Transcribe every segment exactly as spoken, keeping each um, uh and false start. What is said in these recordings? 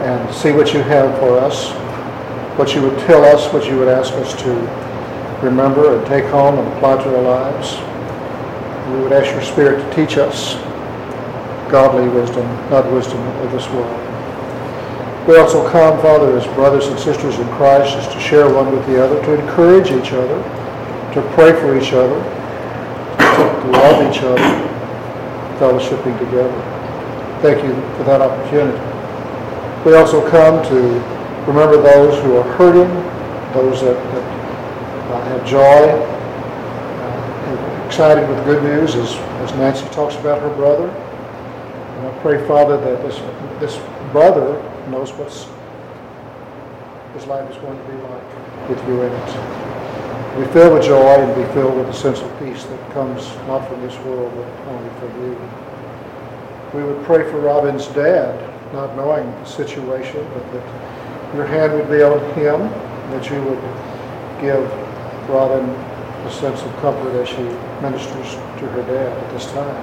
and see what you have for us, what you would tell us, what you would ask us to remember and take home and apply to our lives. We would ask your Spirit to teach us godly wisdom, not wisdom of this world. We also come, Father, as brothers and sisters in Christ, just to share one with the other, to encourage each other, to pray for each other, to love each other, fellowshipping together. Thank you for that opportunity. We also come to remember those who are hurting, those that, that uh, have joy, uh, excited with good news, as, as Nancy talks about her brother. And I pray, Father, that this, this brother knows what's his life is going to be like with you in it. Be filled with joy and be filled with a sense of peace that comes not from this world, but only from you. We would pray for Robin's dad, not knowing the situation, but that your hand would be on him, that you would give Robin a sense of comfort as she ministers to her dad at this time.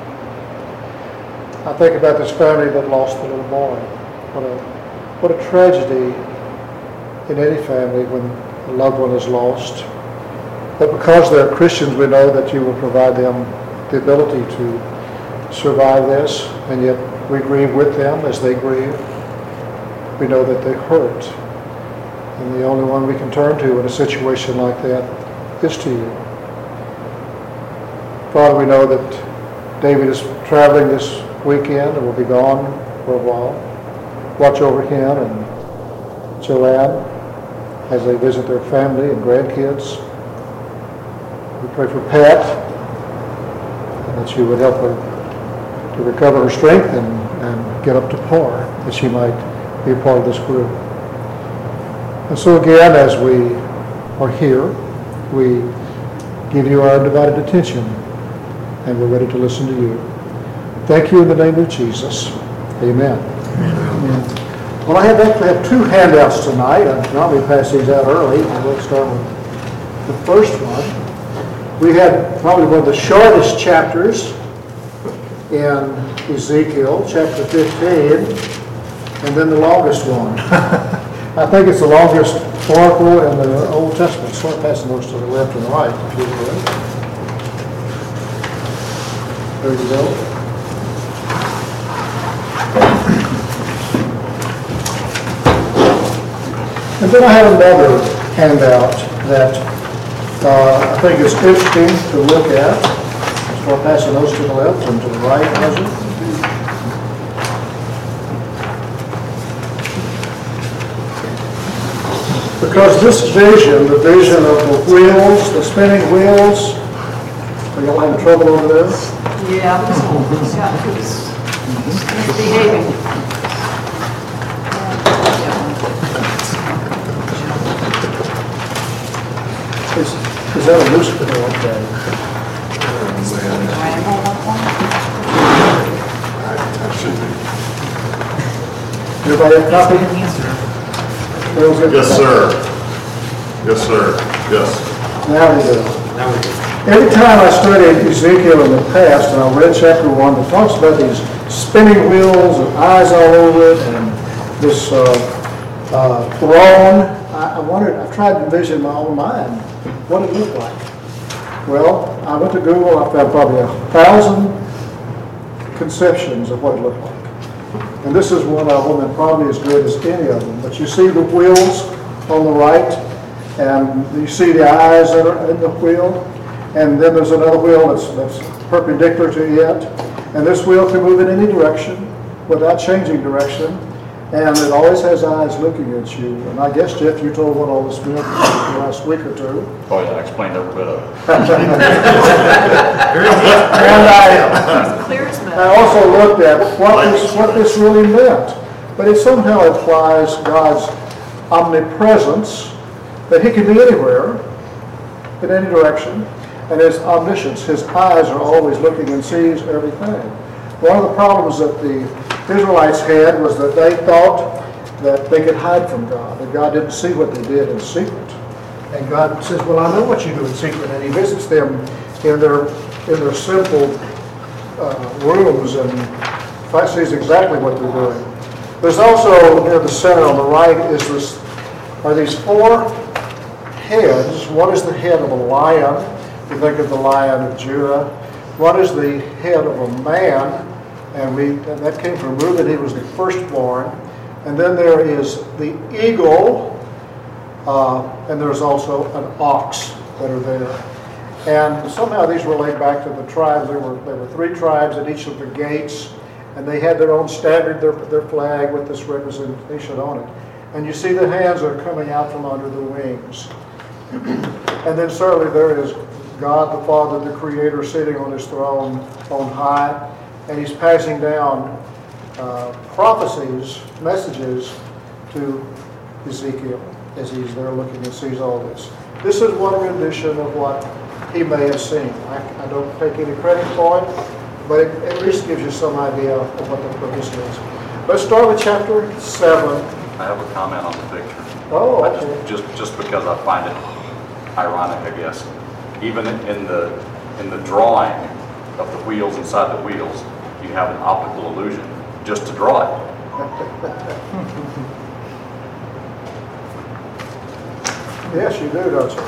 I think about this family that lost the little boy. What a, what a tragedy in any family when a loved one is lost. But because they're Christians, we know that you will provide them the ability to survive this, and yet we grieve with them as they grieve. We know that they hurt. And the only one we can turn to in a situation like that is to you. Father, we know that David is traveling this weekend and will be gone for a while. Watch over him and Joanne as they visit their family and grandkids. We pray for Pat, and that you would help her to recover her strength and, and get up to par, that she might be a part of this group. And so again, as we are here, we give you our undivided attention, and we're ready to listen to you. Thank you in the name of Jesus. Amen. Amen. Well, I have actually have two handouts tonight. I normally pass these out early. I will start with the first one. We had probably one of the shortest chapters in Ezekiel, chapter fifteen, and then the longest one. I think it's the longest oracle in the Old Testament. So I'm passing those to the left and the right, if you will. There you go. And then I have another handout that uh, I think is interesting to look at. So I'm passing those to the left and to the right, President. Because this vision, the vision of the wheels, the spinning wheels, are y'all having trouble over there? Yeah, it's, yeah, it's, it's behaving. Is, is that a loose one? Okay. Everybody have a copy? Yes, sir. Yes, sir. Yes. Now we do. Every time I studied Ezekiel in the past, and I read chapter one, that talks about these spinning wheels and eyes all over it, and this uh, uh, throne, I, I wondered, I've tried to envision in my own mind what it looked like. Well, I went to Google, I found probably a thousand conceptions of what it looked like. And this is one of them, and probably as good as any of them. But you see the wheels on the right, and you see the eyes that are in the wheel, and then there's another wheel that's, that's perpendicular to it. And this wheel can move in any direction without changing direction. And it always has eyes looking at you. And I guess, Jeff, you told what all this meant the last week or two. Oh, yeah, I explained every bit of it. And I, I also looked at what this, what this really meant. But it somehow implies God's omnipresence, that he can be anywhere, in any direction, and his omniscience. His eyes are always looking and sees everything. One of the problems that the Israelites had was that they thought that they could hide from God, that God didn't see what they did in secret. And God says, well, I know what you do in secret, and he visits them in their in their simple uh, rooms and sees exactly what they're doing. There's also near the center on the right is this, are these four heads. One is the head of a lion. You think of the Lion of Judah. One is the head of a man, and we and that came from Reuben. He was the firstborn. And then there is the eagle, uh, and there's also an ox that are there. And somehow these relate back to the tribes. There were there were three tribes at each of the gates, and they had their own standard, their their flag with this representation on it. And you see the hands are coming out from under the wings. And then certainly there is God the Father, the Creator, sitting on His throne on high, and He's passing down uh, prophecies, messages to Ezekiel as he's there looking and sees all this. This is one rendition of what he may have seen. I, I don't take any credit for it, but it at least gives you some idea of what the purpose is. Let's start with chapter seven. I have a comment on the picture. Oh, I okay. just, just, just because I find it ironic, I guess. Even in the, in the drawing of the wheels inside the wheels, you have an optical illusion just to draw it. Yes, you do, don't you?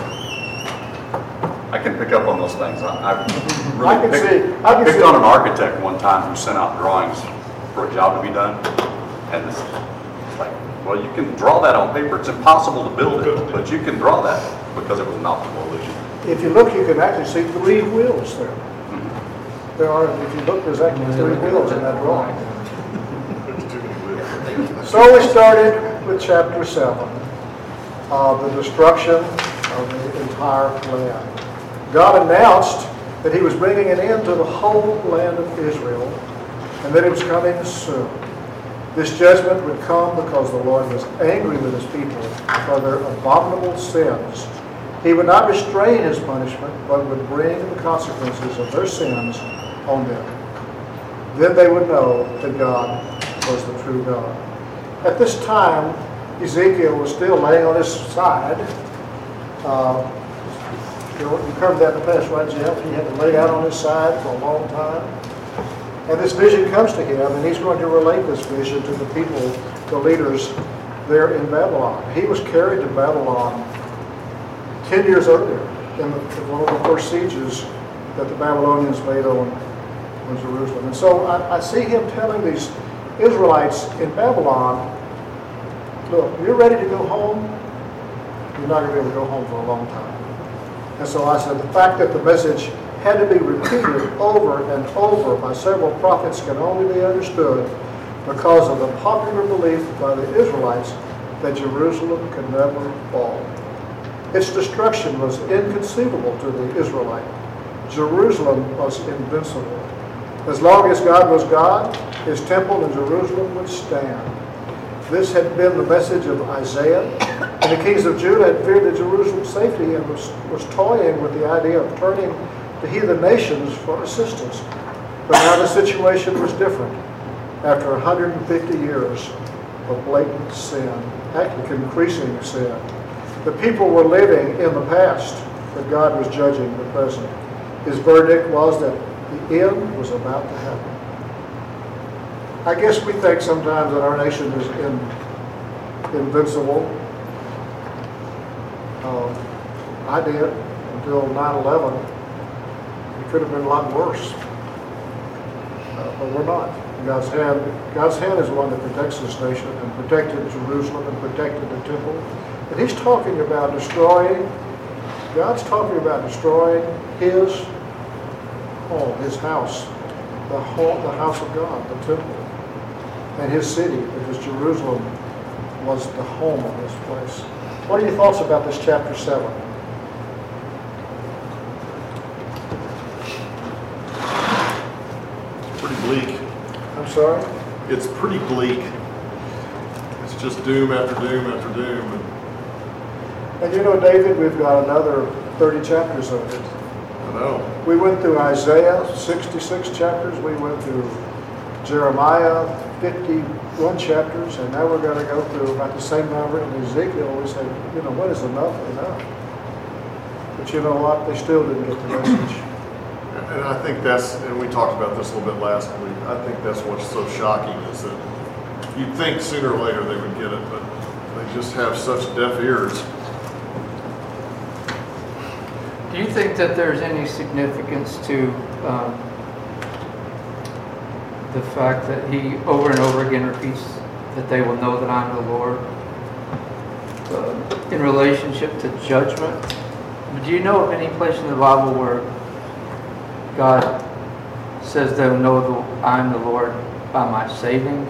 I can pick up on those things. I, I really I can picked, see- I can picked see- on an architect one time who sent out drawings for a job to be done, and it's, it's like, well, you can draw that on paper. It's impossible to build it, but you can draw that because it was an optical illusion. If you look, you can actually see three wheels there. There are, if you look, there's actually three wheels in that drawing. So we started with chapter seven, uh, the destruction of the entire land. God announced that He was bringing an end to the whole land of Israel, and that it was coming soon. This judgment would come because the Lord was angry with His people for their abominable sins. He would not restrain His punishment, but would bring the consequences of their sins on them. Then they would know that God was the true God. At this time, Ezekiel was still laying on his side. Uh, you know, you covered that in the past, right, Jeff? He had to lay out on his side for a long time. And this vision comes to him, and he's going to relate this vision to the people, the leaders there in Babylon. He was carried to Babylon ten years earlier in, the, in one of the first sieges that the Babylonians made on, on Jerusalem. And so I, I see him telling these Israelites in Babylon, look, you're ready to go home, you're not going to be able to go home for a long time. And so I said, the fact that the message had to be repeated over and over by several prophets can only be understood because of the popular belief by the Israelites that Jerusalem could never fall. Its destruction was inconceivable to the Israelite. Jerusalem was invincible. As long as God was God, His temple in Jerusalem would stand. This had been the message of Isaiah, and the kings of Judah had feared the Jerusalem's safety and was, was toying with the idea of turning to heathen nations for assistance. But now the situation was different. After one hundred fifty years of blatant sin, actually increasing sin, the people were living in the past, but God was judging the present. His verdict was that the end was about to happen. I guess we think sometimes that our nation is in, invincible. Um, I did until nine eleven. It could have been a lot worse, uh, but we're not. God's hand, God's hand is the one that protects this nation and protected Jerusalem and protected the temple. And He's talking about destroying, God's talking about destroying His home, His house, the home, the house of God, the temple, and His city, because Jerusalem was the home of this place. What are your thoughts about this chapter seven? Pretty bleak. I'm sorry? It's pretty bleak. It's just doom after doom after doom. And And you know, David, we've got another thirty chapters of it. I know. We went through Isaiah, sixty-six chapters. We went through Jeremiah, fifty-one chapters. And now we're going to go through about the same number in Ezekiel. We say, you know, what is enough enough? But you know what? They still didn't get the message. And I think that's, and we talked about this a little bit last week, I think that's what's so shocking is that you'd think sooner or later they would get it, but they just have such deaf ears. Do you think that there's any significance to um, the fact that he over and over again repeats that they will know that I'm the Lord uh, in relationship to judgment? Do you know of any place in the Bible where God says they'll know that I'm the Lord by my saving?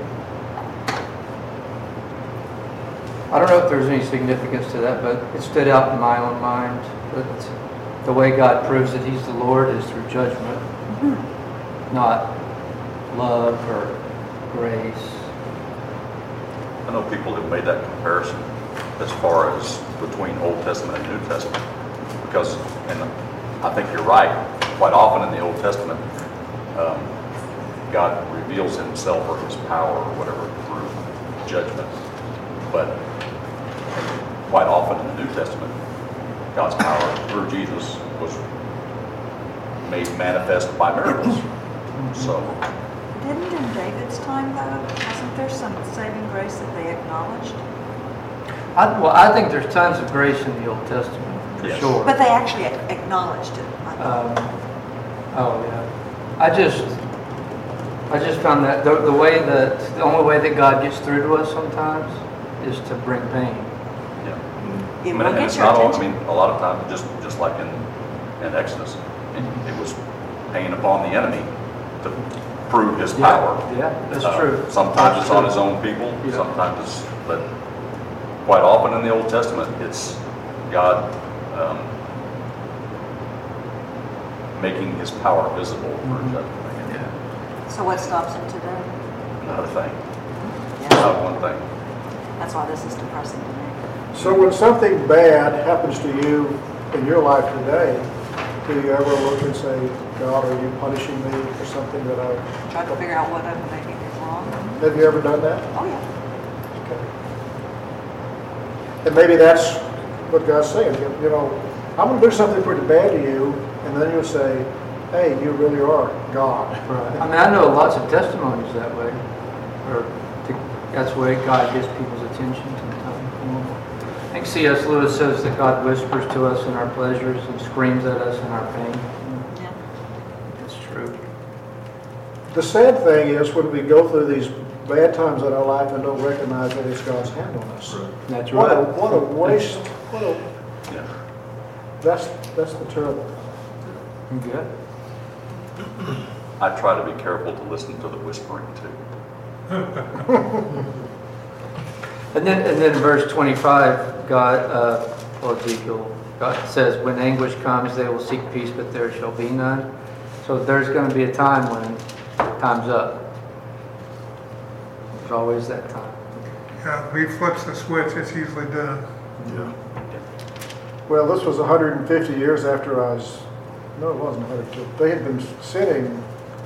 I don't know if there's any significance to that, but it stood out in my own mind that the way God proves that He's the Lord is through judgment, mm-hmm. not love or grace. I know people have made that comparison as far as between Old Testament and New Testament, because, and I think you're right, quite often in the Old Testament, um, God reveals Himself or His power or whatever through judgment, but quite often in the New Testament, God's power through Jesus was made manifest by miracles. So, Didn't in David's time, though, wasn't there some saving grace that they acknowledged? I, well, I think there's tons of grace in the Old Testament, for Yes. sure. But they actually acknowledged it. I thought. Um, oh yeah, I just, I just found that the, the way that the only way that God gets through to us sometimes is to bring pain. yeah. It I mean, will and get it's your not all, I attention. mean, a lot of times, just just like in, in Exodus, it, it was pain upon the enemy to prove His power. Yeah, that's Uh, true. Sometimes it's on His Absolutely. own people, Yeah. sometimes it's, but quite often in the Old Testament, it's God um, making His power visible for Mhm. judgment. Yeah. So what stops them today? Not a thing, Yeah. not one thing. That's why this is depressing to me. So when something bad happens to you in your life today, do you ever look and say, God, are you punishing me for something that I... Try to figure out what I maybe did wrong. Have you ever done that? Oh, yeah. Okay. And maybe that's what God's saying. You you know, I'm going to do something pretty bad to you, and then you'll say, hey, you really are God. Right. I mean, I know lots of testimonies that way, or to, that's the way God gets people's attention sometimes. I think C S Lewis says that God whispers to us in our pleasures and screams at us in our pain. Yeah. It's true. The sad thing is when we go through these bad times in our life and don't recognize that it's God's hand on us. That's What a, right. what a waste. What a, Yeah. that's, that's the terrible thing. Good. I try to be careful to listen to the whispering too. And then, and then verse twenty-five, God, uh, well, Ezekiel, God says, when anguish comes, they will seek peace, but there shall be none. So there's going to be a time when time's up. There's always that time. Yeah, if he flips the switch, it's usually done. Yeah. Well, this was one hundred fifty years after I was, no, it wasn't one hundred fifty. They had been sitting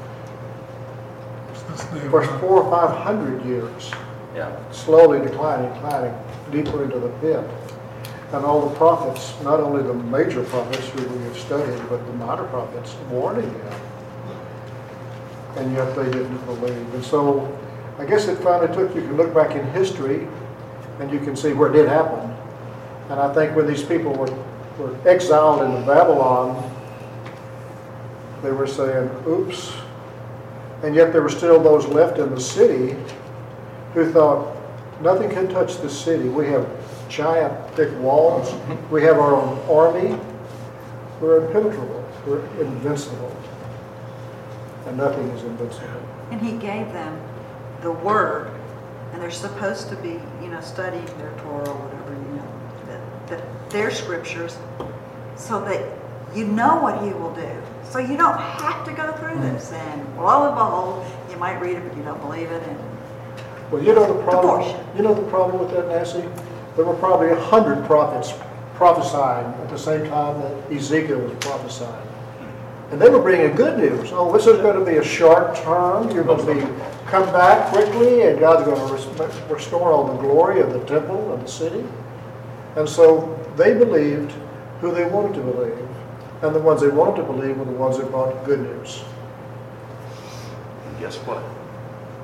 Since they for were- four or five hundred years, Yeah. slowly declining, declining, deeper into the pit. And all the prophets, not only the major prophets who we have studied, but the minor prophets warning them. And yet they didn't believe. And so I guess it finally took, you can look back in history and you can see where it did happen. And I think when these people were, were exiled into Babylon, they were saying, oops. And yet there were still those left in the city who thought, nothing can touch this city. We have giant, thick walls. We have our own army. We're impenetrable. We're invincible. And nothing is invincible. And he gave them the word, and they're supposed to be, you know, studying their Torah or whatever, you know, the, the, their scriptures, so that you know what he will do. So you don't have to go through this, and lo and behold, you might read it, but you don't believe it, and Well, you know the problem. Abortion. You know the problem with that, Nancy? There were probably a hundred prophets prophesying at the same time that Ezekiel was prophesying. And they were bringing good news. Oh, this is going to be a short term. You're going to be come back quickly, and God's going to res- restore all the glory of the temple and the city. And so they believed who they wanted to believe, and the ones they wanted to believe were the ones that brought good news. And guess what?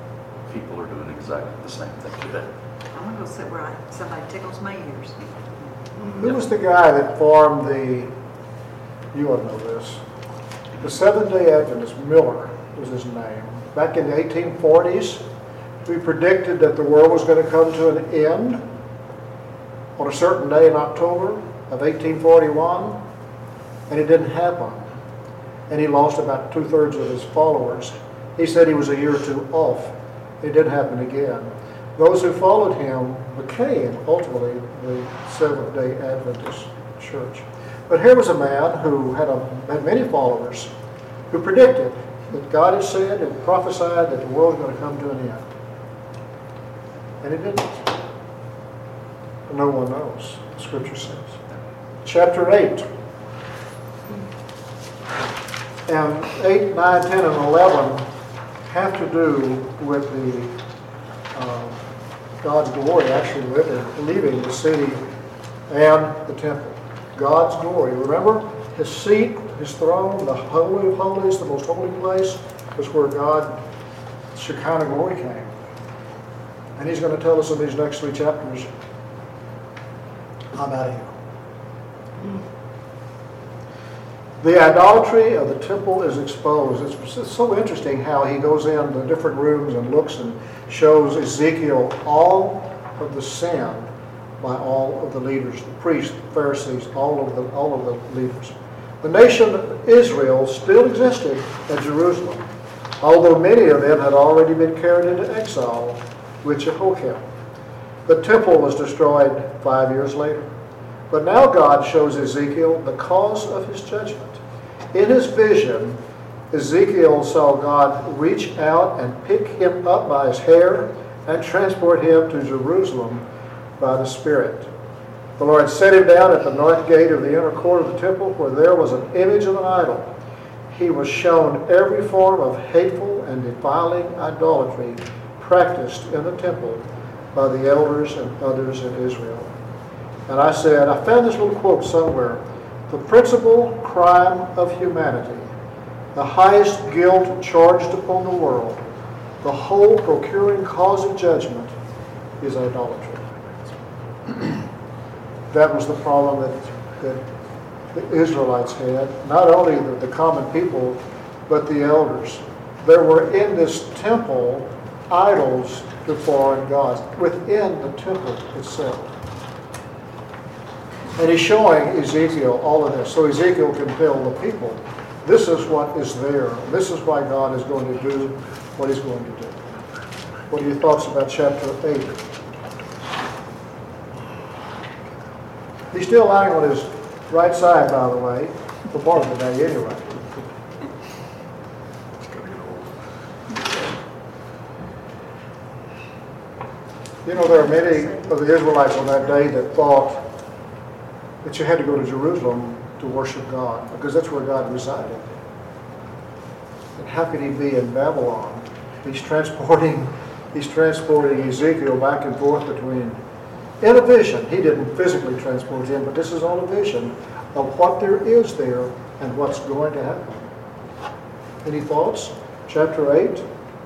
people are doing exactly the same thing today. I'm gonna go sit where I, somebody tickles my ears. Who was the guy that formed the, you ought to know this, the Seventh-day Adventist, Miller was his name. Back in the eighteen forties, we predicted that the world was going to come to an end on a certain day in October of eighteen forty-one, and it didn't happen. And he lost about two-thirds of his followers. He said he was a year or two off. It didn't happen again. Those who followed him became ultimately the Seventh-day Adventist Church. But here was a man who had, a, had many followers who predicted that God had said and prophesied that the world was going to come to an end. And it didn't. No one knows, the Scripture says. Chapter eight. And eight, nine, ten, and eleven have to do with the uh, God's glory actually living, leaving the city and the temple. God's glory. Remember, his seat, his throne, the Holy of Holies, the most holy place, was where God, Shekinah glory came. And he's going to tell us in these next three chapters, I'm out of here. The idolatry of the temple is exposed. It's, it's so interesting how he goes into different rooms and looks and shows Ezekiel all of the sin by all of the leaders, the priests, the Pharisees, all of the, all of the leaders. The nation of Israel still existed at Jerusalem, although many of them had already been carried into exile with Jehoiakim. The temple was destroyed five years later. But now God shows Ezekiel the cause of his judgment. In his vision, Ezekiel saw God reach out and pick him up by his hair and transport him to Jerusalem by the Spirit. The Lord set him down at the north gate of the inner court of the temple, where there was an image of an idol. He was shown every form of hateful and defiling idolatry practiced in the temple by the elders and others in Israel. And I said, I found this little quote somewhere. The principal crime of humanity, the highest guilt charged upon the world, the whole procuring cause of judgment is idolatry. That was the problem that, that the Israelites had. Not only the, the common people, but the elders. There were in this temple idols to foreign gods within the temple itself. And he's showing Ezekiel all of this, so Ezekiel can tell the people, this is what is there. This is why God is going to do what he's going to do. What are your thoughts about chapter eight? He's still lying on his right side, by the way, for part of the day anyway. You know, there are many of the Israelites on that day that thought that you had to go to Jerusalem to worship God, because that's where God resided. And how could he be in Babylon? He's transporting, he's transporting Ezekiel back and forth between, in a vision. He didn't physically transport him, but this is all a vision of what there is there and what's going to happen. Any thoughts? Chapter eight.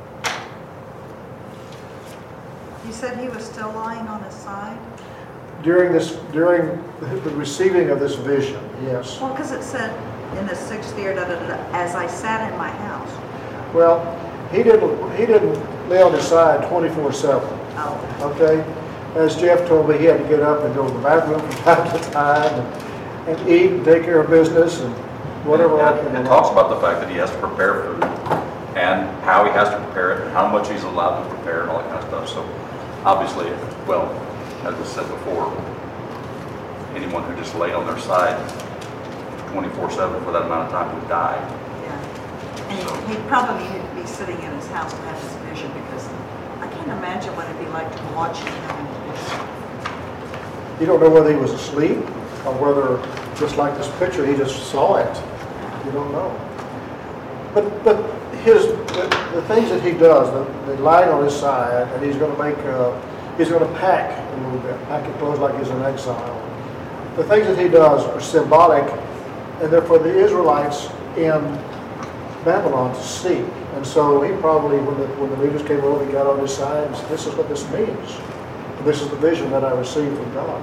You said he was still lying on his side? During this, during the receiving of this vision, yes. Well, because it said in the sixth year, da, da, da, da, as I sat in my house. Well, he didn't, he didn't lay on his side twenty-four seven. Oh. Okay? As Jeff told me, he had to get up and go to the bathroom from time to time and, and eat and take care of business and whatever else. And it talks about the fact that he has to prepare food and how he has to prepare it, and how much he's allowed to prepare and all that kind of stuff. So obviously, well, as I said before, anyone who just laid on their side twenty-four seven for that amount of time would die. Yeah. And so, he'd probably need to be sitting in his house to have his vision, because I can't imagine what it'd be like to watch him having a vision. You don't know whether he was asleep or whether, just like this picture, he just saw it. You don't know. But but his the, the things that he does, the, the lying on his side, and he's going to make, uh, he's going to pack a little bit, pack it clothes like he's in exile. The things that he does are symbolic, and they're for the Israelites in Babylon to see And so he probably, when the, when the leaders came over, he got on his side and said, this is what this means. This is the vision that I received from God.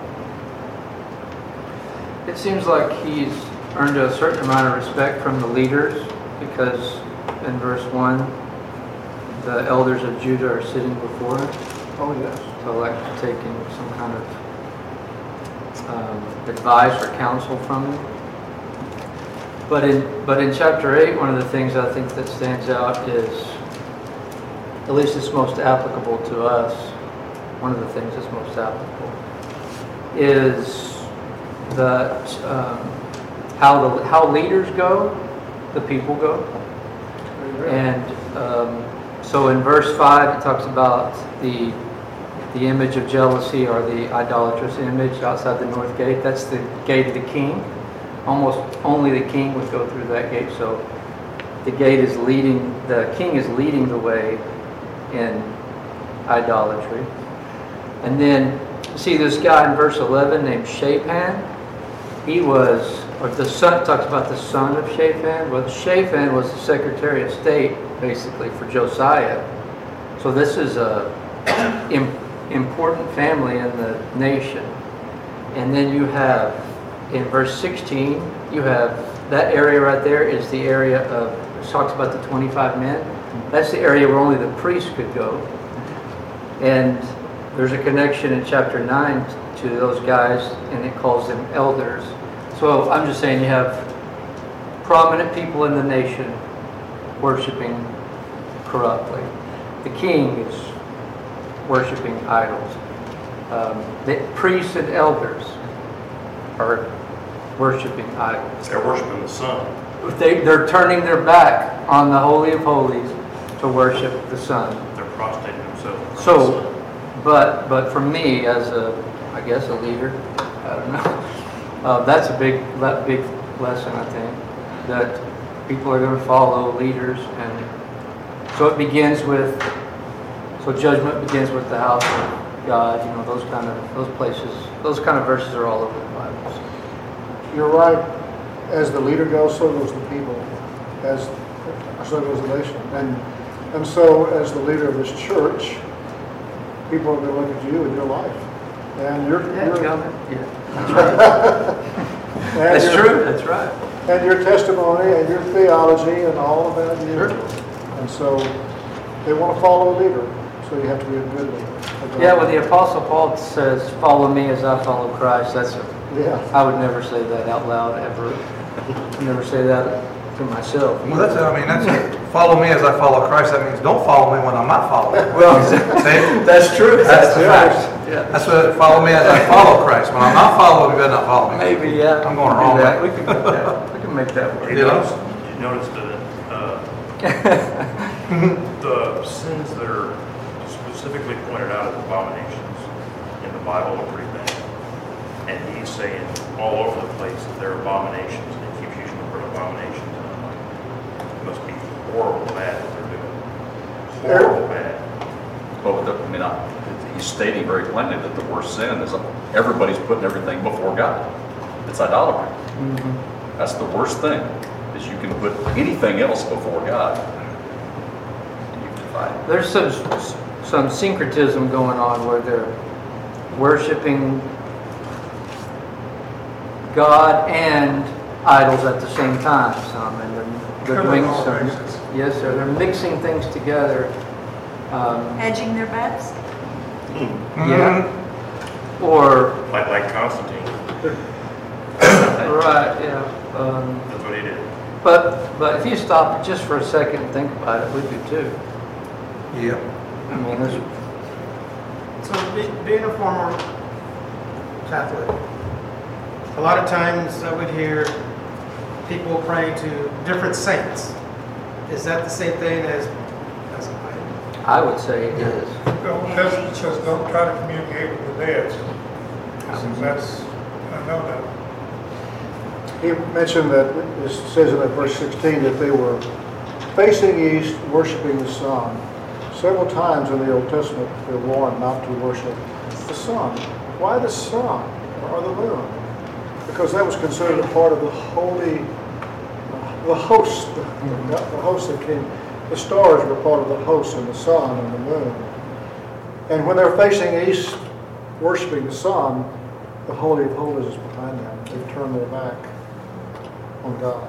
It seems like he's earned a certain amount of respect from the leaders because in verse one, the elders of Judah are sitting before him. Oh, yes. So like taking some kind of um, advice or counsel from him. But in, but in chapter eight, one of the things I think that stands out is, at least it's most applicable to us, one of the things that's most applicable, is that um, how, the, how leaders go, the people go. And um, so in verse five, it talks about the the image of jealousy, or the idolatrous image outside the north gate. That's the gate of the king. Almost only the king would go through that gate. So the gate is leading, the king is leading the way in idolatry. And then see this guy in verse eleven named Shaphan. He was, or the son, talks about the son of Shaphan. Well, Shaphan was the Secretary of State, basically, for Josiah. So this is a im, important family in the nation. And then you have, in verse sixteen, you have, that area right there is the area of, it talks about the twenty-five men. That's the area where only the priest could go. And there's a connection in chapter nine to those guys, and it calls them elders. So I'm just saying you have prominent people in the nation worshiping corruptly. The king is worshiping idols. Um, the priests and elders are worshiping idols. They're worshiping the sun. They, they're turning their back on the Holy of Holies to worship the sun. They're prostrating themselves. So, but but for me as a, I guess a leader, I don't know. Uh, that's a big that big lesson, I think, that people are going to follow leaders, and so it begins with. So judgment begins with the house of God. You know, those kind of those places, those kind of verses are all over the Bible. You're right. As the leader goes, so goes the people. As so goes the nation. And and so as the leader of this church, people are going to look at you and your life. And your, Yeah, your yeah. That's right. That's your, true. That's right. And your testimony and your theology and all of that. Sure. And so they want to follow a leader. So you have to be a good leader. Yeah, well, the Apostle Paul says, "Follow me as I follow Christ." That's a, Yeah. I would never say that out loud ever. I'd never say that to myself. Well, that's, I mean, that's, follow me as I follow Christ. That means don't follow me when I'm not following. Well, See? that's true. That's the right. fact. Yeah. That's what, follow me as I follow Christ. When I'm not following, you better not follow me. Maybe, yeah. I'm going We can wrong do that. way. We can make that. We can make that work. You know? You notice that uh, the sins that are specifically pointed out as abominations in the Bible are pretty bad. And he's saying all over the place that they're abominations, and he keeps using the word abominations. And I'm like, it must be horrible bad what they're doing. Horrible bad. Well, the- I mean, I- he's stating very plainly that the worst sin is everybody's putting everything before God. It's idolatry. Mhm. That's the worst thing, is you can put anything else before God. And you can fight. There's some some syncretism going on where they're worshiping God and idols at the same time. Some, and they're, they're doing Criminal some. basis. Yes, sir. They're mixing things together. Um, Hedging their bets? yeah. Or Like, like Constantine. right, yeah. Um, That's what he did. but but if you stop just for a second and think about it, we do too. Yeah. I mean, there's So be- being a former Catholic, a lot of times I would hear people praying to different saints. Is that the same thing as, as an idol? I would say it is. The Old Testament says don't try to communicate with the dead. So that's, I know that. He mentioned that, it says in that verse sixteen, that they were facing east, worshiping the sun. Several times in the Old Testament, they're warned not to worship the sun. Why the sun or the moon? Because that was considered a part of the holy, uh, the host, the, the host that came. The stars were part of the host, and the sun and the moon. And when they're facing east, worshiping the sun, the Holy of Holies is behind them. They've turned their back on God.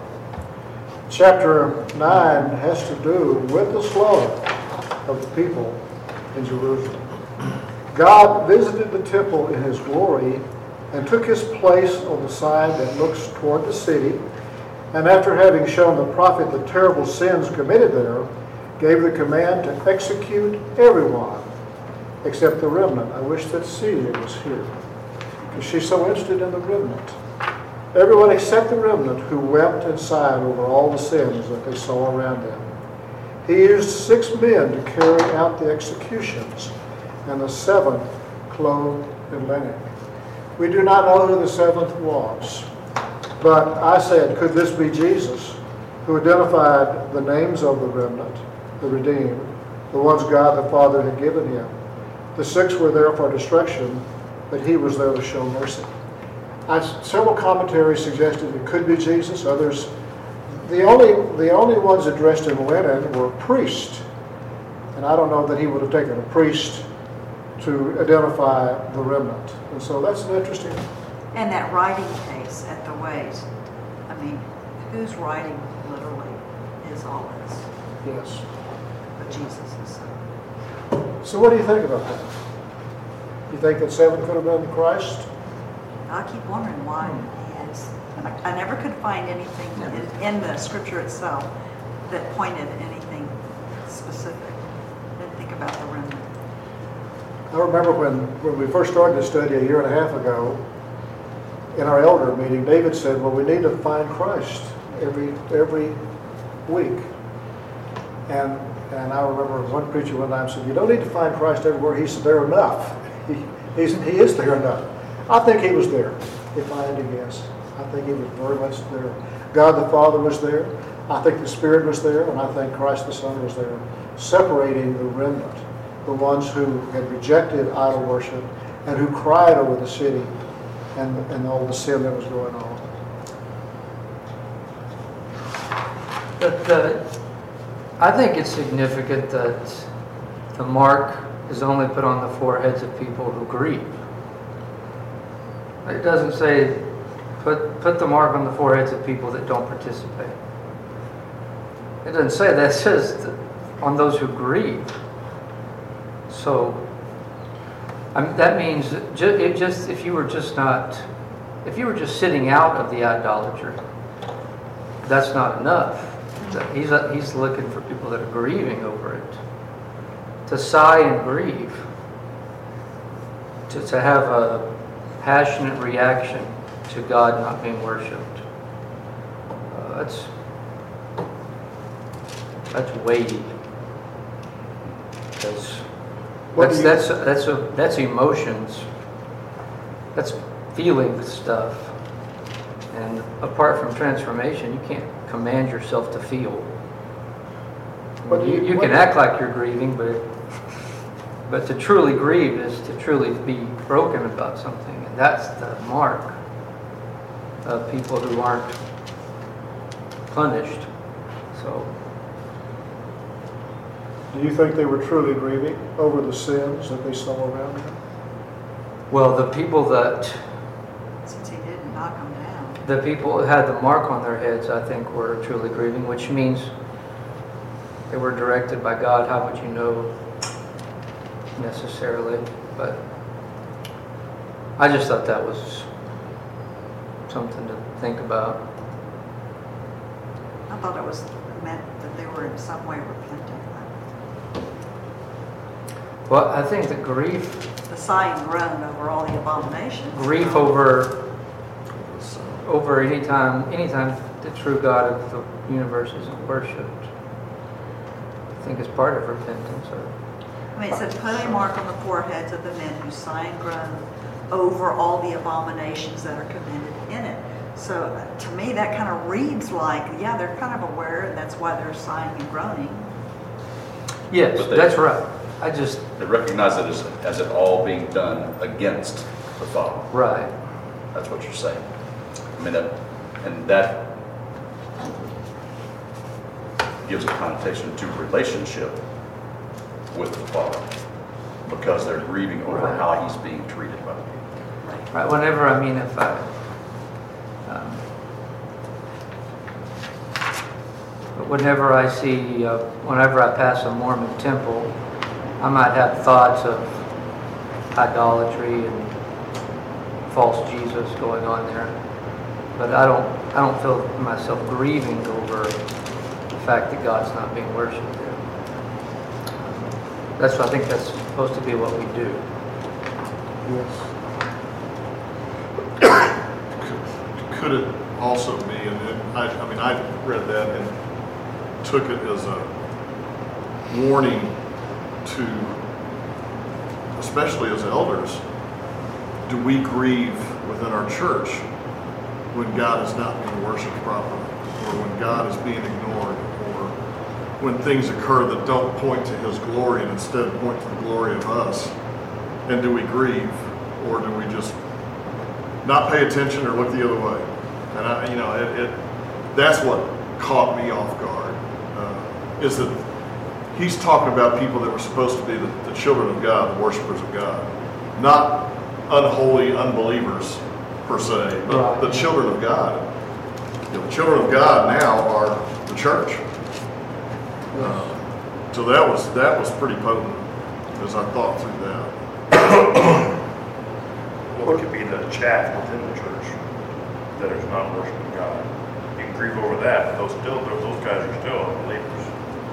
Chapter nine has to do with the slaughter of the people in Jerusalem. God visited the temple in his glory and took his place on the side that looks toward the city, and after having shown the prophet the terrible sins committed there, gave the command to execute everyone except the remnant. I wish that Celia was here, because she's so interested in the remnant. Everyone except the remnant who wept and sighed over all the sins that they saw around them. He used six men to carry out the executions, and the seventh clothed in linen. We do not know who the seventh was, but I said, could this be Jesus, who identified the names of the remnant, the redeemed, the ones God the Father had given him? The six were there for destruction, but he was there to show mercy. I, several commentaries suggested it could be Jesus. Others, the only the only ones addressed in linen were priests, and I don't know that he would have taken a priest to identify the remnant. And so that's an interesting. And that writing case at the ways, I mean, who's writing literally is all this, Yes. but Jesus is. So what do you think about that? You think that seven could have been Christ? I keep wondering why he is. I, I never could find anything in, in the scripture itself that pointed anything specific. Didn't think about the remnant. I remember when, when we first started this study a year and a half ago, in our elder meeting, David said, well, we need to find Christ every every week. And and I remember one preacher one time said, you don't need to find Christ everywhere. He said, there enough. He, he's, he is there enough. I think he was there, if I had to guess. I think he was very much there. God the Father was there. I think the Spirit was there. And I think Christ the Son was there, separating the remnant, the ones who had rejected idol worship and who cried over the city and, and all the sin that was going on. But uh, I think it's significant that the mark is only put on the foreheads of people who grieve. It doesn't say put put the mark on the foreheads of people that don't participate. It doesn't say that. It says that on those who grieve. So I mean, that means that ju- it just if you were just not if you were just sitting out of the idolatry, that's not enough. He's he's looking for people that are grieving over it, to sigh and grieve, to to have a passionate reaction to God not being worshipped. Uh, that's that's weighty. That's What that's do you- that's that's a, that's emotions. That's feeling stuff. And apart from transformation, you can't command yourself to feel. What do You, you- you what- can act like you're grieving, but but to truly grieve is to truly be broken about something, and that's the mark of people who aren't punished. So Do you think they were truly grieving over the sins that they saw around them? well, the people that Since he didn't knock them down. the people who had the mark on their heads, I think, were truly grieving, which means they were directed by God. How would you know necessarily? But I just thought that was something to think about. I thought it was meant that they were in some way repentant. Well, I think that grief, The sigh and groan over all the abominations. grief over over any time, anytime the true God of the universe isn't worshipped, I think is part of repentance. Or I mean, it said, put a mark on the foreheads of the men who sigh and groan over all the abominations that are committed in it. So uh, to me, that kind of reads like, yeah, they're kind of aware, and that's why they're sighing and groaning. yes, But they- that's right. I just They recognize it as, as it all being done against the Father. right. That's what you're saying. I mean, that, and that gives a connotation to relationship with the Father, because they're grieving over Right. how he's being treated by the people. Right, whenever, I mean, if I, um, but whenever I see, uh, whenever I pass a Mormon temple, I might have thoughts of idolatry and false Jesus going on there. But I don't, I don't feel myself grieving over the fact that God's not being worshipped there. That's what I think that's supposed to be what we do. Yes. Could it also be, and and I, I mean, I read that and took it as a warning to, especially as elders, do we grieve within our church when God is not being worshipped properly, or when God is being ignored, or when things occur that don't point to his glory and instead point to the glory of us? And do we grieve, or do we just not pay attention or look the other way? And I, you know, it, it that's what caught me off guard, uh, is that he's talking about people that were supposed to be the, the children of God, the worshipers of God, not unholy unbelievers per se, but Right. the children of God. You know, the children of God now are the church. Uh, so that was that was pretty potent as I thought through that. Well, it could be the chaff within the church that is not worshiping God. You can grieve over that, but those still, those guys are still unbelievers.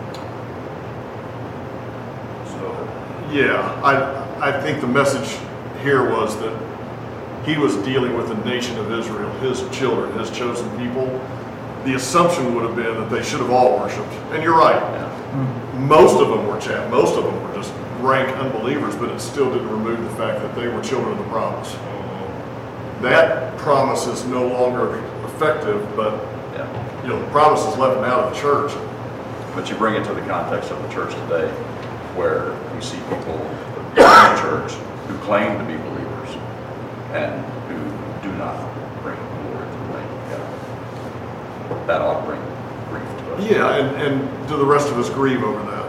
So, Yeah, I I think the message here was that he was dealing with the nation of Israel, his children, his chosen people. The assumption would have been that they should have all worshipped. And you're right. Most of them were chaff. Most of them were just rank unbelievers, but it still didn't remove the fact that they were children of the promise. That promise is no longer effective, but Yeah. you know, the promise is left out of the church. But you bring it to the context of the church today, where you see people in the church who claim to be believers and who do not bring glory to the name of God. That ought to bring grief to us. Yeah, and, and do the rest of us grieve over that?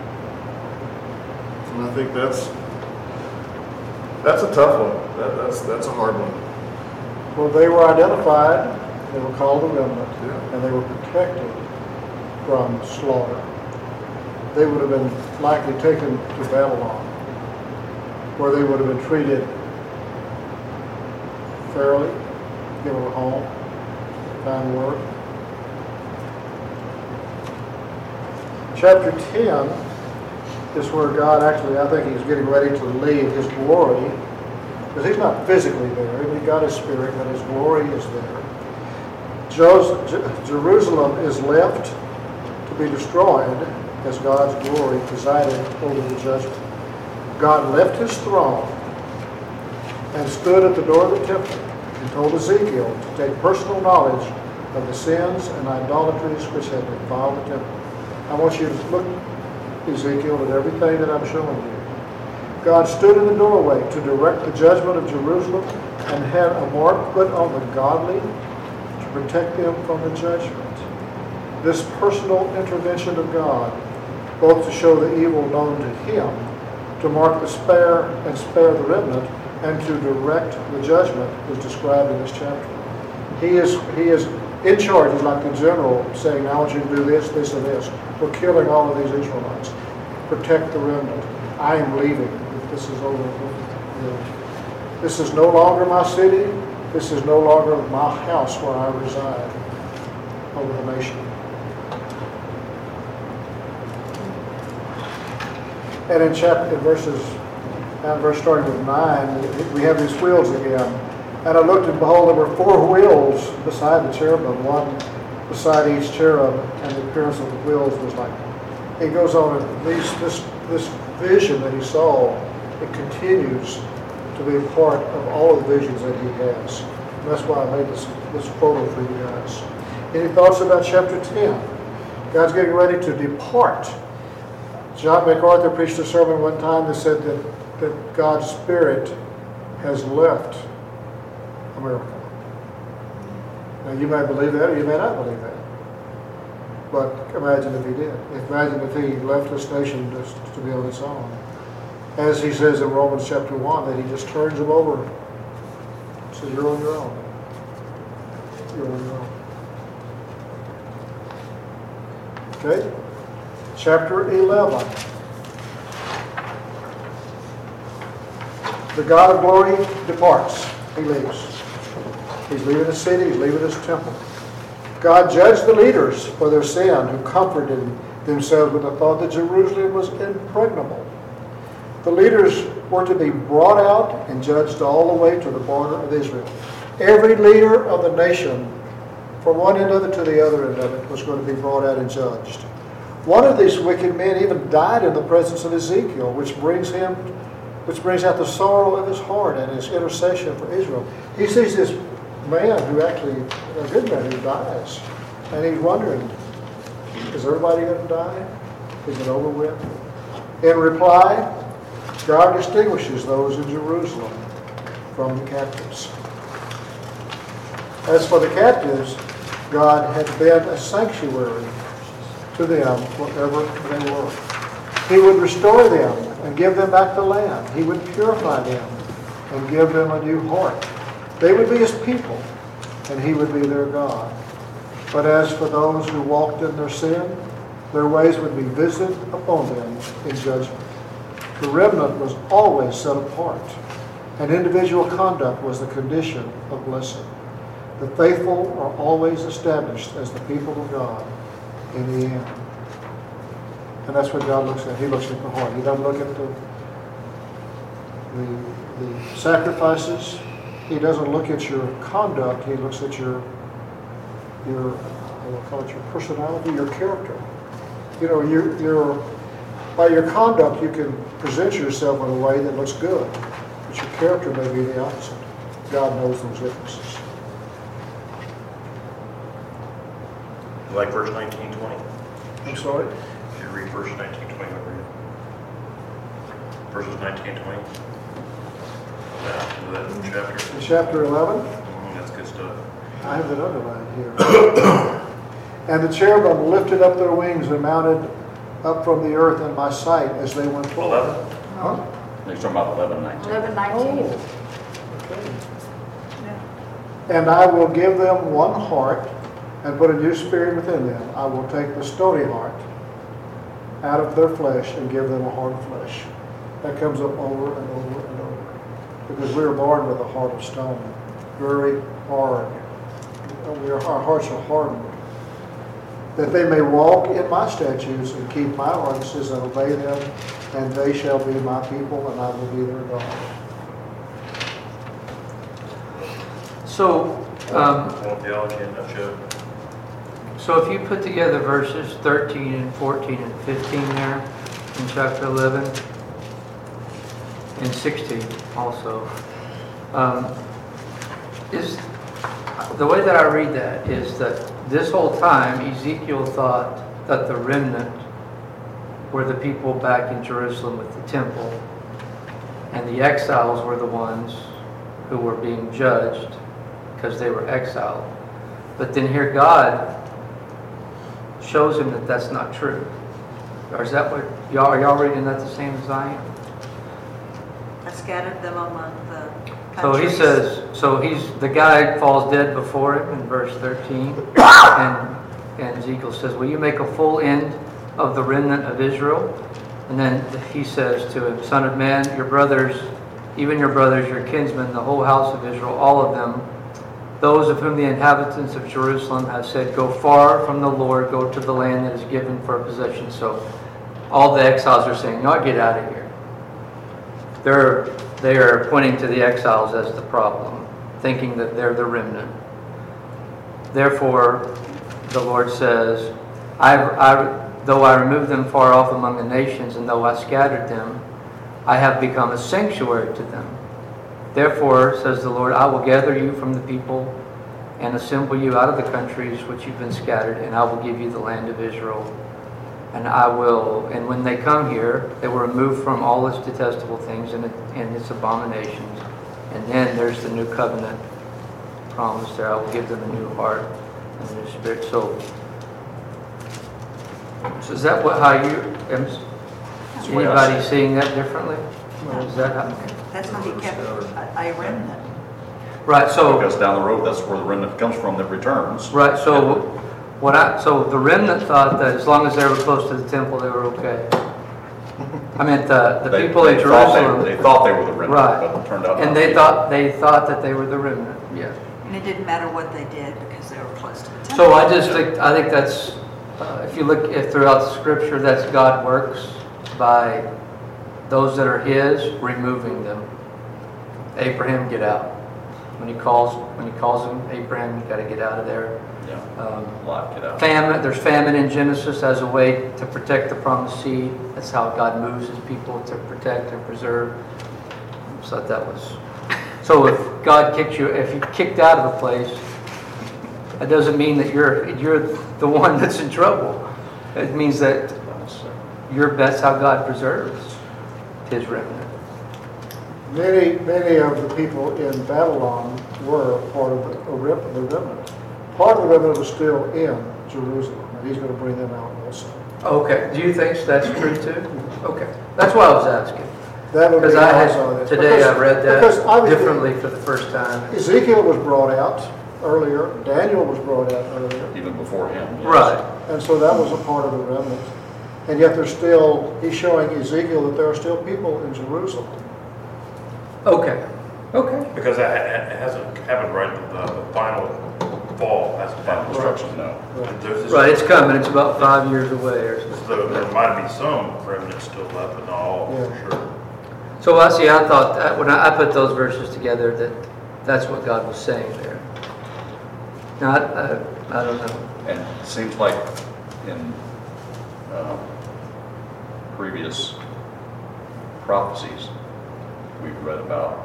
And I think that's that's a tough one. That, that's that's a hard one. Well, they were identified, they were called a remnant, Yeah. and they were protected from slaughter. They would have been likely taken to Babylon, where they would have been treated fairly, given a home, found work. Chapter ten is where God actually, I think he's getting ready to leave his glory, because he's not physically there. He got his spirit, but his glory is there. Jos- Je- Jerusalem is left to be destroyed as God's glory presided over the judgment. God left his throne and stood at the door of the temple and told Ezekiel to take personal knowledge of the sins and idolatries which had defiled the temple. I want you to look, Ezekiel, at everything that I'm showing you. God stood in the doorway to direct the judgment of Jerusalem and had a mark put on the godly to protect them from the judgment. This personal intervention of God, both to show the evil known to him, to mark the spare and spare the remnant, and to direct the judgment, is described in this chapter. He is he is in charge. He's like the general saying, "Now I want you to do this, this, and this. We're killing all of these Israelites. Protect the remnant. I am leaving. This is over. You know, this is no longer my city. This is no longer my house where I reside over the nation." And in chapter, in verses, and verse starting with nine, we have these wheels again. And I looked, and behold, there were four wheels beside the cherubim, one beside each cherub, and the appearance of the wheels was like. He goes on, and these, this this vision that he saw, it continues to be a part of all of the visions that he has. And that's why I made this this photo for you guys. Any thoughts about chapter ten? God's getting ready to depart. John MacArthur preached a sermon one time that said that, that God's Spirit has left America. Now, you may believe that or you may not believe that. But imagine if he did. Imagine if he left this nation just to be on its own. As he says in Romans chapter one, that he just turns them over. Says, you're on your own. You're on your own. Okay? Chapter eleven. The God of glory departs. He leaves. He's leaving the city. He's leaving his temple. God judged the leaders for their sin, who comforted themselves with the thought that Jerusalem was impregnable. The leaders were to be brought out and judged all the way to the border of Israel. Every leader of the nation, from one end of it to the other end of it, was going to be brought out and judged. One of these wicked men even died in the presence of Ezekiel, which brings him, which brings out the sorrow of his heart and his intercession for Israel. He sees this man who actually, a good man who dies, and he's wondering, is everybody going to die? Is it over with? In reply, God distinguishes those in Jerusalem from the captives. As for the captives, God had been a sanctuary to them wherever they were. He would restore them and give them back the land. He would purify them and give them a new heart. They would be his people, and he would be their God. But as for those who walked in their sin, their ways would be visited upon them in judgment. The remnant was always set apart, and individual conduct was the condition of blessing. The faithful are always established as the people of God in the end. And that's what God looks at. He looks at the heart. He doesn't look at the, the, the sacrifices. He doesn't look at your conduct. He looks at your, your I will call it your personality, your character. You know, your, your, by your conduct, you can present yourself in a way that looks good, but your character may be the opposite. God knows those differences. Like verse nineteen, twenty. I'm sorry? If you read verse nineteen, twenty, I'll read it. Verses nineteen and twenty. That, is that in chapter? In chapter eleven, Mm, that's good stuff. I have it underlined here. And the cherubim lifted up their wings and mounted up from the earth in my sight as they went forward. Eleven. Huh? He's talking about eleven nineteen. eleven nineteen. Okay. And I will give them one heart and put a new spirit within them. I will take the stony heart out of their flesh and give them a heart of flesh. That comes up over and over and over. Because we are born with a heart of stone, very hard. We are, our hearts are hardened. That they may walk in my statutes and keep my ordinances and obey them, and they shall be my people, and I will be their God. So, um, One theology in a nutshell. so if you put together verses thirteen and fourteen and fifteen there in chapter eleven, and sixteen also, um, is the way that I read that is that this whole time Ezekiel thought that the remnant were the people back in Jerusalem with the temple, and the exiles were the ones who were being judged because they were exiled. But then here God shows him that that's not true. Or is that what y'all are y'all reading that the same as I am? I scattered them among the So he countries. says, so he's the guy falls dead before him in verse thirteen, and and Ezekiel says, "Will you make a full end of the remnant of Israel?" And then he says to him, "Son of man, your brothers, even your brothers, your kinsmen, the whole house of Israel, all of them, those of whom the inhabitants of Jerusalem have said, go far from the Lord, go to the land that is given for a possession." So all the exiles are saying, "No, get out of here." They're they are pointing to the exiles as the problem, thinking that they're the remnant. Therefore, the Lord says, I, I, though I removed them far off among the nations, and though I scattered them, I have become a sanctuary to them. Therefore, says the Lord, I will gather you from the people and assemble you out of the countries which you've been scattered, and I will give you the land of Israel. And I will, and when they come here, they will remove from all its detestable things and, and its abominations. And then there's the new covenant promise there. I will give them a new heart and a new spirit. So So is that what, how you, am- That's the way I see anybody it. seeing that differently? Or is that how? That's how he kept a a remnant. Right, so. Because down the road, that's where the remnant comes from that returns. Right, so what I, so the remnant thought that as long as they were close to the temple, they were okay. I meant the, the They- people in they thought they- Jerusalem. They thought they were the remnant, Right. but it turned out. not And to they be. thought, they thought that they were the remnant, yes. And it didn't matter what they did because they were close to the temple. So I just think, I think that's, uh, if you look if throughout the scripture, that's God works by those that are his, removing them. Abraham, get out. When he calls, when he calls him, Abraham, you gotta get out of there. Yeah, Um, Lot, get out. Famine, there's famine in Genesis as a way to protect the promised seed. That's how God moves his people, to protect and preserve. So that was, so if God kicked you, if you kicked out of a place, that doesn't mean that you're, you're the one that's in trouble. It means that you're, that's how God preserves his remnant. Many, many of the people in Babylon were part of the, a rep- the remnant. Part of the remnant was still in Jerusalem, and he's going to bring them out also. Okay, do you think that's true too? Okay, that's why I was asking. That would be Because I my thought on had, this. today I Because- read because that obviously differently for the first time. Ezekiel was brought out earlier, Daniel was brought out earlier, Even before him. yes. Right. and so that was a part of the remnant. And yet there's still, he's showing Ezekiel that there are still people in Jerusalem. Okay, okay. Because it ha- it hasn't happened right, the the final fall hasn't Final happened. destruction, no. Right. There's this- Right, it's coming, it's about five years away or something. So there might be some remnants still left, but not all, Yeah. for sure. So I see, I thought, that when I I put those verses together, that that's what God was saying there. Now, I, I, I don't know. And it seems like in um, previous prophecies, we've read about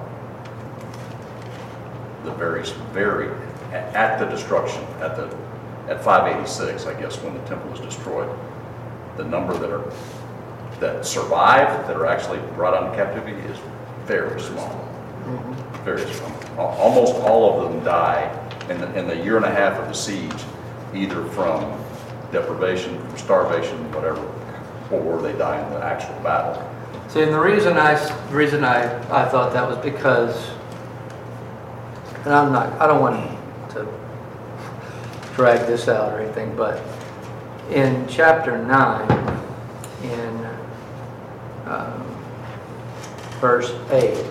the very, very, a- at the destruction, at the, at five eighty-six, I guess, when the temple was destroyed, the number that are, that survive, that are actually brought out into captivity is very small. Very small. Al- Almost all of them die in the, in the year and a half of the siege, either from deprivation, from starvation, whatever, or they die in the actual battle. See, and the reason I, s- the reason I, I thought that was because, and I'm not, I don't want to drag this out or anything, but in chapter nine, in um, verse eight,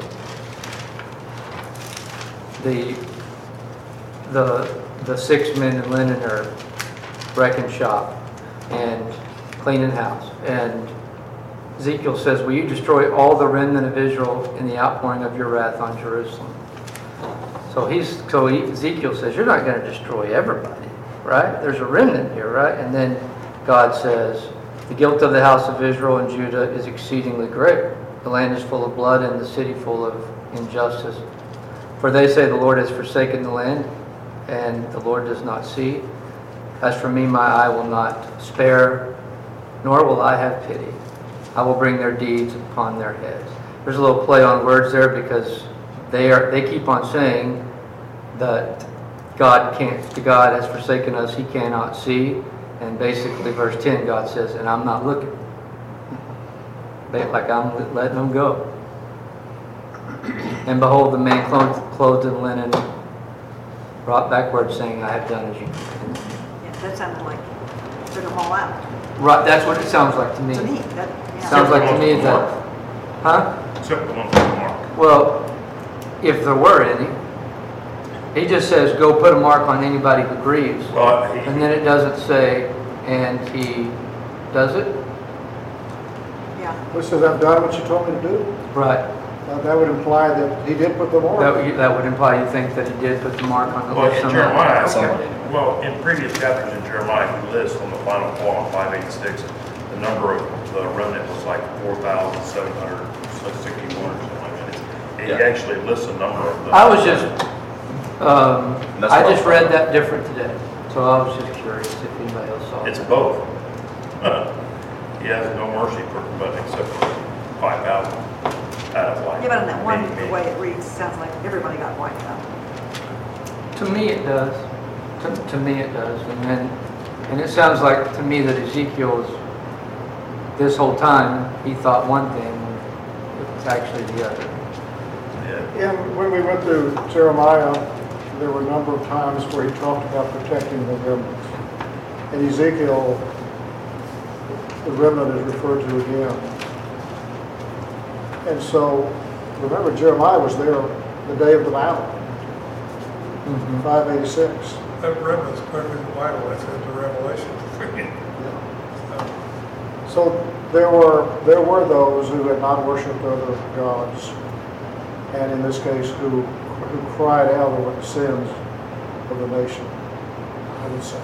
the, the, the six men in linen are wrecking shop and cleaning house. And Ezekiel says, will you destroy all the remnant of Israel in the outpouring of your wrath on Jerusalem? So he's, so he, Ezekiel says, you're not going to destroy everybody, right? There's a remnant here, right? And then God says, the guilt of the house of Israel and Judah is exceedingly great. The land is full of blood and the city full of injustice. For they say the Lord has forsaken the land and the Lord does not see. As for me, my eye will not spare, nor will I have pity. I will bring their deeds upon their heads. There's a little play on words there because they are they keep on saying that God can't, the God has forsaken us, he cannot see. And basically verse ten, God says, and I'm not looking. They, like I'm letting them go. And behold, the man clothed, clothed in linen brought back word saying, I have done as you commanded. Yeah, that sounded like took them all out. Right, that's what it sounds like to me. To me, that, yeah. Sounds like to me that, huh? Except the ones with the mark. Well, if there were any, he just says, go put a mark on anybody who grieves. Well, he- And then it doesn't say, and he does it? Yeah. Which says, I've done what you told me to do. Right. Uh, That would imply that he did put them on. That would, that would imply you think that he did put the mark on the Well, list in somehow. Jeremiah, Somebody. well, in previous chapters in Jeremiah, he lists on the final fall on five eighty-six, the number of the remnant was like four thousand seven hundred sixty-one or something like that. It Yeah. He actually lists a number of them. I was just, um, That's I what just I'm- read that different today. So I was just curious if anybody else saw It's it. both. He has no mercy for, but except for five thousand out of like. Yeah, but on that one, maybe- the way it reads, sounds like everybody got wiped out. To me, it does. To, to me, it does. And then, and it sounds like to me that Ezekiel is this whole time, he thought one thing, it's actually the other. And when we went through Jeremiah, there were a number of times where he talked about protecting the remnant. In Ezekiel, the remnant is referred to again. And so, remember, Jeremiah was there the day of the battle, Mhm. five eighty-six. That remnant's part of the Bible, that's in the Revelation. So there were there were those who had not worshipped other gods, and in this case, who who cried out over the sins of the nation, I would say.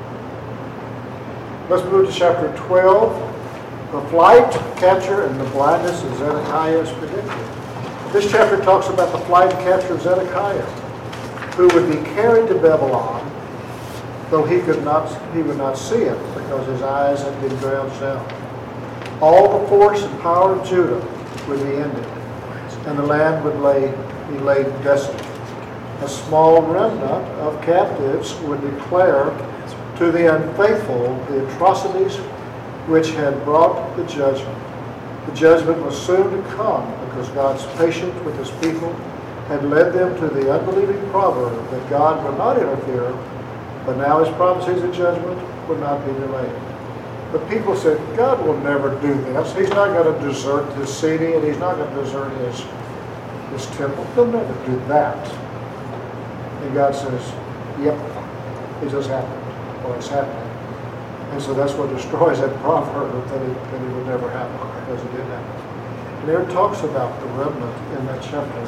Let's move to chapter twelve. The flight, capture, and the blindness of Zedekiah is predicted. This chapter talks about the flight and capture of Zedekiah, who would be carried to Babylon, though he could not he would not see it because his eyes had been gouged out. All the force and power of Judah would be ended, and the land would lay, be laid desolate. A small remnant of captives would declare to the unfaithful the atrocities which had brought the judgment. The judgment was soon to come because God's patience with his people had led them to the unbelieving proverb that God would not interfere, but now his promises of judgment would not be delayed. The people said, God will never do this. He's not going to desert his city, and he's not going to desert his, his temple. He'll never do that. And God says, yep, it just happened, or it's happening. And so that's what destroys that proverb, that it, that it would never happen, because it did happen. And there it talks about the remnant in that chapter.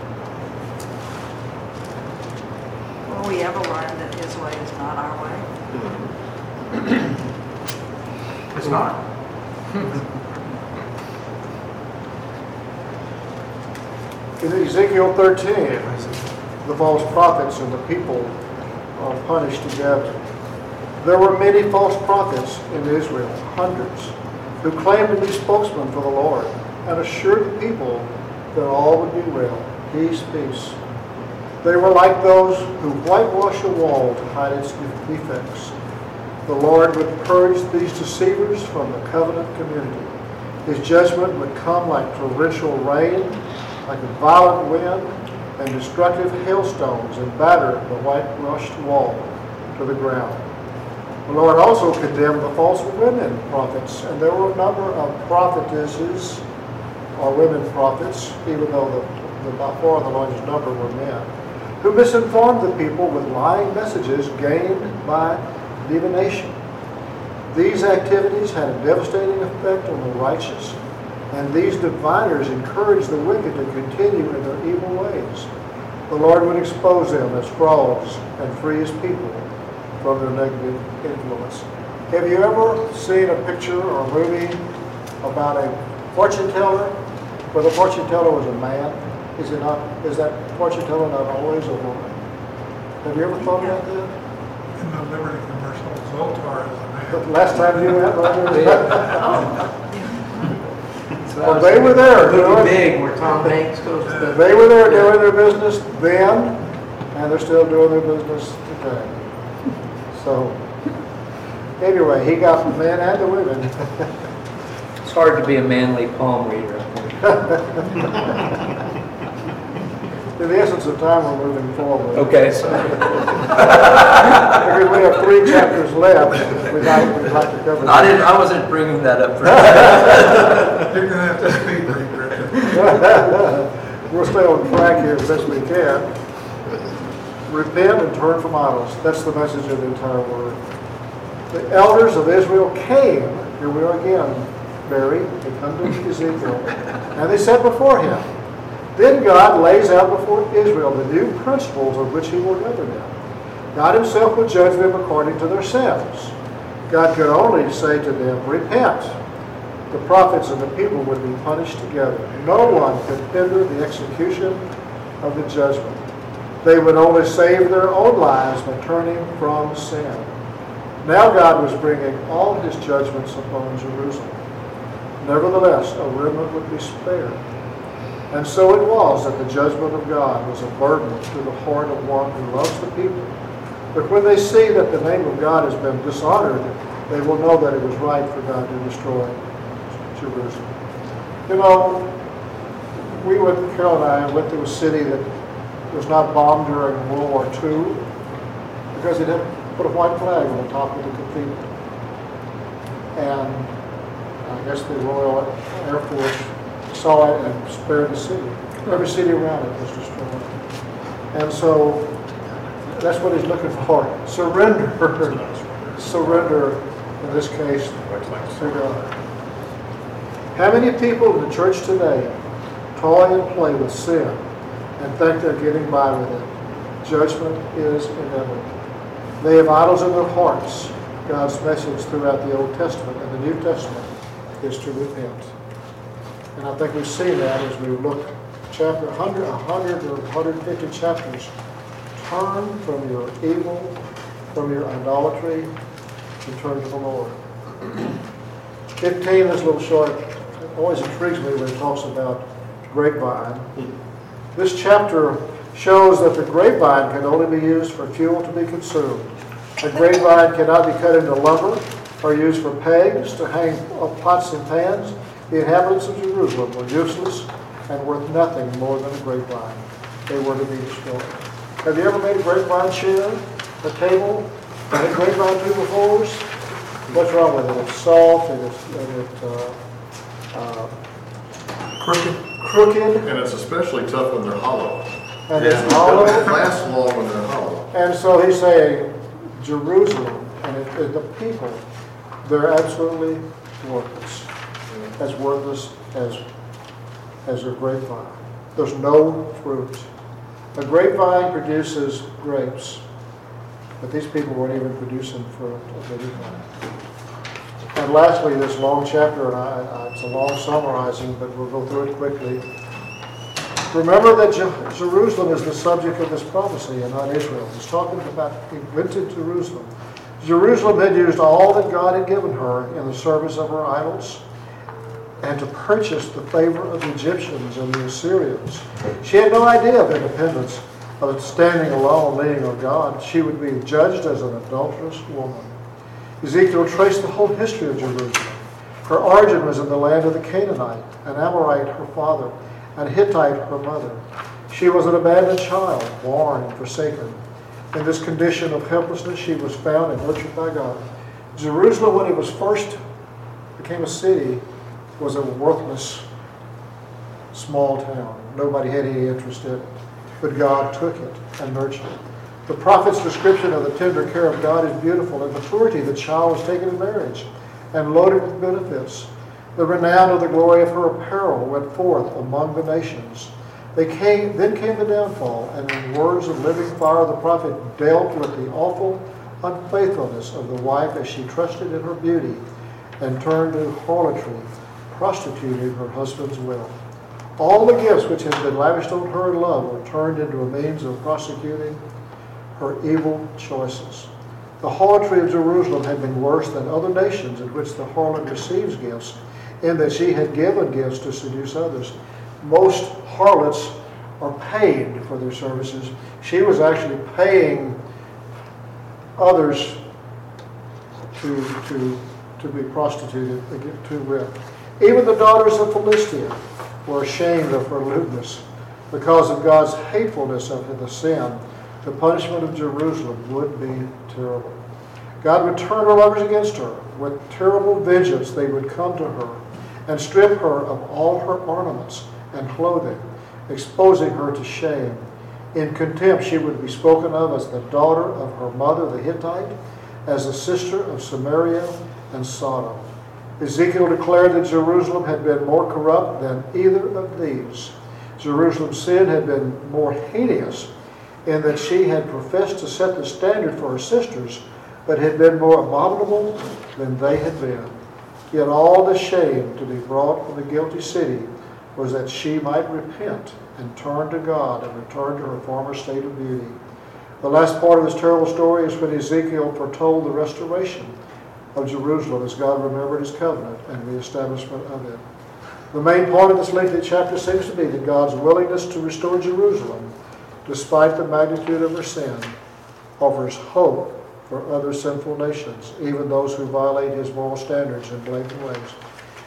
Will we ever learn that his way is not our way? It's not. In Ezekiel thirteen, the false prophets and the people are punished together. There were many false prophets in Israel, hundreds, who claimed to be spokesmen for the Lord and assured the people that all would be well. Peace, peace. They were like those who whitewash a wall to hide its defects. The Lord would purge these deceivers from the covenant community. His judgment would come like torrential rain, like a violent wind, and destructive hailstones, and batter the whitewashed wall to the ground. The Lord also condemned the false women prophets, and there were a number of prophetesses, or women prophets, even though the, the by far the largest number were men, who misinformed the people with lying messages gained by divination. These activities had a devastating effect on the righteous, and these diviners encouraged the wicked to continue in their evil ways. The Lord would expose them as frauds and free his people from their negative influence. Have you ever seen a picture or a movie about a fortune teller, where the fortune teller was a man? Is it not? Is that fortune teller not always a woman? Have you ever thought about that? In the Liberty commercial, Zoltar is a man. The last time you went, Roger? So Well, they were there Movie doing Big, where Tom Hanks goes to the... They were there doing their business then, and they're still doing their business today. So, anyway, he got the men and the women. It's hard to be a manly palm reader, I think. In the essence of time, we're moving forward. Okay, sorry. Because we have three chapters left, we'd like, we'd like to cover. I didn't, I wasn't bringing that up for You're gonna have to speed read, Richard. We'll stay on track here as best we can. Repent and turn from idols. That's the message of the entire word. The elders of Israel came, here we are again, Barry, they come to Ezekiel, and they sat before him. Then God lays out before Israel the new principles of which he will govern them. God himself will judge them according to their sins. God could only say to them, repent. The prophets and the people would be punished together. No one could hinder the execution of the judgment. They would only save their own lives by turning from sin. Now God was bringing all his judgments upon Jerusalem. Nevertheless, a remnant would be spared. And so it was that the judgment of God was a burden to the heart of one who loves the people. But when they see that the name of God has been dishonored, they will know that it was right for God to destroy Jerusalem. You know, we went, Carol and I went to a city that was not bombed during World War Two because it had put a white flag on the top of the cathedral. And I guess the Royal Air Force saw it and spared the city. Every city around it was destroyed. And so that's what he's looking for. Surrender. Surrender, in this case, to God. How many people in the church today toy and play with sin and think they're getting by with it? Judgment is inevitable. They have idols in their hearts. God's message throughout the Old Testament and the New Testament is to repent. And I think we've seen that as we look chapter one hundred, one hundred or one hundred fifty chapters. Turn from your evil, from your idolatry, and turn to the Lord. fifteen, this little short, it always intrigues me when it talks about grapevine. This chapter shows that the grapevine can only be used for fuel to be consumed. A grapevine cannot be cut into lumber or used for pegs to hang up pots and pans. The inhabitants of Jerusalem were useless and worth nothing more than a grapevine. They were to be destroyed. Have you ever made a grapevine chair, a table, and a grapevine two before? What's wrong with it? It's soft and it's, and it's uh, uh, Crooked. crooked. And it's especially tough when they're hollow. And It it's hollow. lasts long when they're hollow. And so he's saying, Jerusalem and it, it, the people, they're absolutely worthless. As worthless as, as a grapevine. There's no fruit. A grapevine produces grapes, but these people weren't even producing fruit of any kind. And lastly, this long chapter, and I, I, it's a long summarizing, but we'll go through it quickly. Remember that Je Jerusalem is the subject of this prophecy and not Israel. He's talking about, he went to Jerusalem. Jerusalem had used all that God had given her in the service of her idols and to purchase the favor of the Egyptians and the Assyrians. She had no idea of independence, of standing alone, leaning on God. She would be judged as an adulterous woman. Ezekiel traced the whole history of Jerusalem. Her origin was in the land of the Canaanite, an Amorite her father, and Hittite her mother. She was an abandoned child, born and forsaken. In this condition of helplessness, she was found and nurtured by God. Jerusalem, when it was first became a city, was a worthless small town. Nobody had any interest in it. But God took it and nurtured it. The prophet's description of the tender care of God is beautiful. In maturity, the child was taken in marriage and loaded with benefits. The renown of the glory of her apparel went forth among the nations. They came, then came the downfall, and in words of living fire, the prophet dealt with the awful unfaithfulness of the wife as she trusted in her beauty and turned to harlotry, prostituting her husband's will. All the gifts which had been lavished on her in love were turned into a means of prosecuting her evil choices. The harlotry of Jerusalem had been worse than other nations in which the harlot receives gifts, in that she had given gifts to seduce others. Most harlots are paid for their services. She was actually paying others to, to, to be prostituted to with. Even the daughters of Philistia were ashamed of her lewdness. Because of God's hatefulness of the sin, the punishment of Jerusalem would be terrible. God would turn her lovers against her. With terrible vengeance, they would come to her and strip her of all her ornaments and clothing, exposing her to shame. In contempt, she would be spoken of as the daughter of her mother, the Hittite, as the sister of Samaria and Sodom. Ezekiel declared that Jerusalem had been more corrupt than either of these. Jerusalem's sin had been more heinous in that she had professed to set the standard for her sisters, but had been more abominable than they had been. Yet all the shame to be brought on the guilty city was that she might repent and turn to God and return to her former state of beauty. The last part of this terrible story is when Ezekiel foretold the restoration of Jerusalem as God remembered his covenant and the establishment of it. The main point of this lengthy chapter seems to be that God's willingness to restore Jerusalem, despite the magnitude of her sin, offers hope for other sinful nations, even those who violate his moral standards in blatant ways.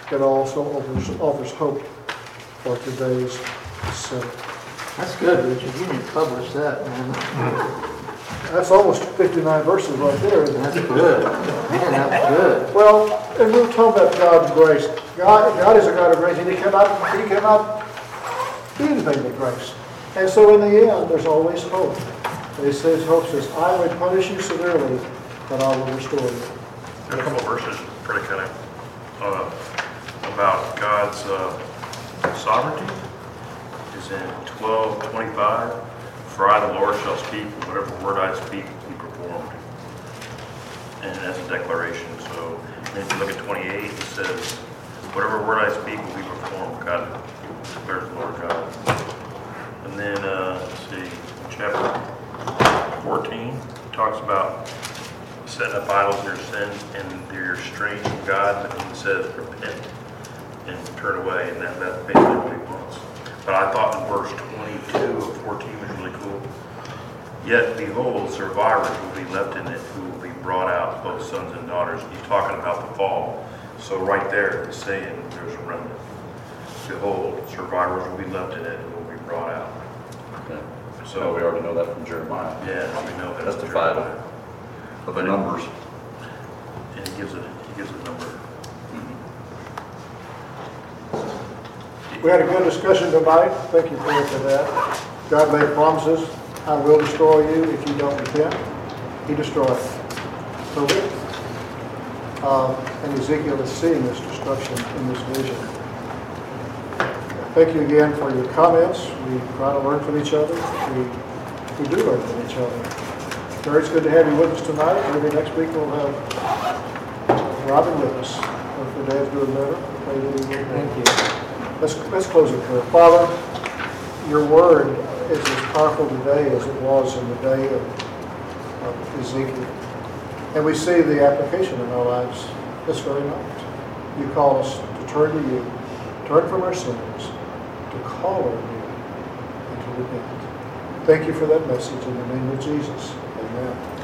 it also offers, offers hope for today's sinner. That's good, Richard. You need to publish that, man. That's almost fifty-nine verses right there, isn't it? That's good. Man, that's good. Well, and we're talking about God's grace. God, God is a God of grace, and He cannot, He cannot do anything but grace. And so in the end, there's always hope. And He says, hope says, I will punish you severely, but I will restore you. There are a couple of verses pretty kind of uh, about God's uh, sovereignty. Is in twelve twenty-five. For I, the Lord, shall speak, and whatever word I speak will be performed. And that's a declaration. So then if you look at twenty-eight, it says, whatever word I speak will be performed. God declares the Lord God. And then, uh, let's see, chapter fourteen talks about setting up idols in your sins and they're estranged from God, but then it says repent and turn away, and that, that's basically what He wants. But I thought in verse twenty-two of fourteen was really cool. Yet behold, survivors will be left in it who will be brought out, both sons and daughters. He's talking about the fall. So right there it's saying there's a remnant. Behold, survivors will be left in it and will be brought out. Okay. So So we already know that from Jeremiah. yeah, we know that. Testified of the numbers. And he gives it, he gives a number. We had a good discussion tonight. Thank you for that. God made promises. I will destroy you if you don't repent. He destroyed. So we, uh, and Ezekiel is seeing this destruction in this vision. Thank you again for your comments. We try to learn from each other. We, we do learn from each other. Terry, it's good to have you with us tonight. Maybe next week we'll have Robin with us. Hopefully Dad's doing better. Pray that he will. Thank you. Let's, let's close in prayer. Father, your word is as powerful today as it was in the day of, of Ezekiel. And we see the application in our lives this very night. You call us to turn to you, turn from our sins, to call on you, and to repent. Thank you for that message in the name of Jesus. Amen.